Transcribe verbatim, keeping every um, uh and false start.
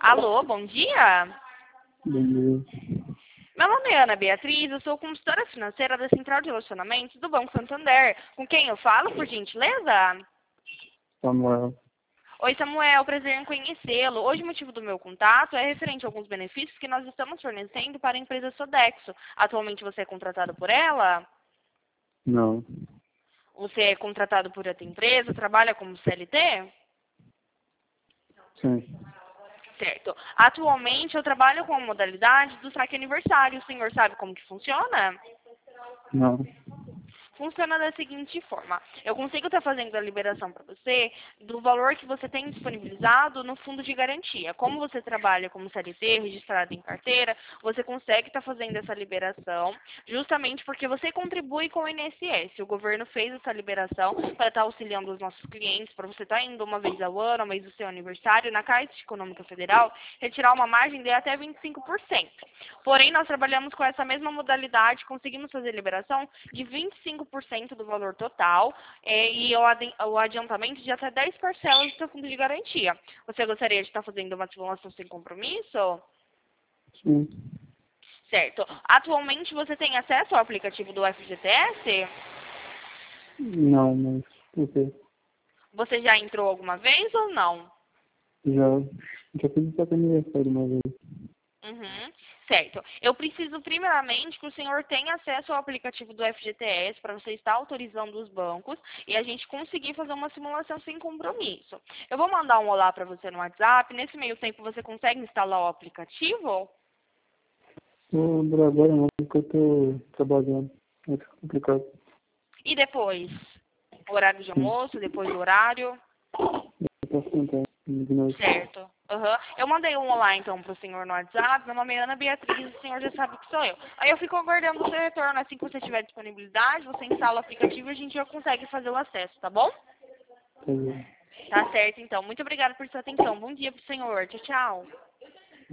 Alô, bom dia. Bom dia. Meu nome é Ana Beatriz, eu sou consultora financeira da Central de Relacionamentos do Banco Santander. Com quem eu falo, por gentileza? Samuel. Oi, Samuel, prazer em conhecê-lo. Hoje o motivo do meu contato é referente a alguns benefícios que nós estamos fornecendo para a empresa Sodexo. Atualmente você é contratado por ela? Não. Você é contratado por outra empresa? Trabalha como C L T? Sim. Certo. Atualmente eu trabalho com a modalidade do saque aniversário. O senhor sabe como que funciona? Não. Funciona da seguinte forma. Eu consigo estar fazendo a liberação para você do valor que você tem disponibilizado no fundo de garantia. Como você trabalha como C L T, registrado em carteira, você consegue estar fazendo essa liberação justamente porque você contribui com o I N S S. O governo fez essa liberação para estar auxiliando os nossos clientes, para você estar indo uma vez ao ano, uma vez do seu aniversário, na Caixa Econômica Federal, retirar uma margem de até vinte e cinco por cento. Porém, nós trabalhamos com essa mesma modalidade, conseguimos fazer liberação de vinte e cinco por cento do valor total é, e o, adi o adiantamento de até dez parcelas do seu fundo de garantia. Você gostaria de estar fazendo uma simulação sem compromisso? Sim. Certo. Atualmente você tem acesso ao aplicativo do F G T S? Não, mas por quê? Você já entrou alguma vez ou não? Já, já fiz isso até aniversário uma vez. Uhum, certo. Eu preciso primeiramente que o senhor tenha acesso ao aplicativo do F G T S para você estar autorizando os bancos e a gente conseguir fazer uma simulação sem compromisso. Eu vou mandar um olá para você no WhatsApp. Nesse meio tempo você consegue instalar o aplicativo? Tô por agora não, porque eu tô trabalhando. É complicado. E depois? Horário de Sim. almoço, depois do horário? Eu posso tentar de novo. Certo. Uhum. Eu mandei um olá então para o senhor no WhatsApp. Meu nome é Ana Beatriz, o senhor já sabe que sou eu. Aí eu fico aguardando o seu retorno. Assim que você tiver disponibilidade, você instala o aplicativo e a gente já consegue fazer o acesso, tá bom? Tá bom. Tá certo, então. Muito obrigada por sua atenção. Bom dia pro senhor. Tchau, tchau.